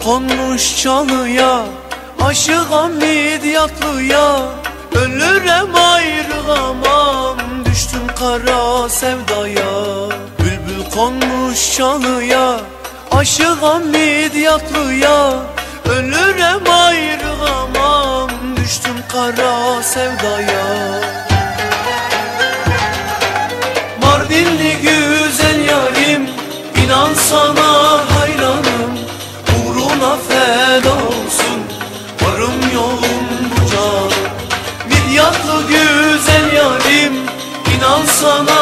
konmuş çalıya, aşığım Midyatlıya. Ölürem ayrılamam, düştüm kara sevdaya. Bülbül konmuş çalıya, aşığım Midyatlıya. Ölürem ayrılamam, düştüm kara sevdaya. Mardinli güzel yarim, inan sana hayranım. Uğruna feda olsun varım yoğum bu can. Midyatlı güzel yarim, inan sana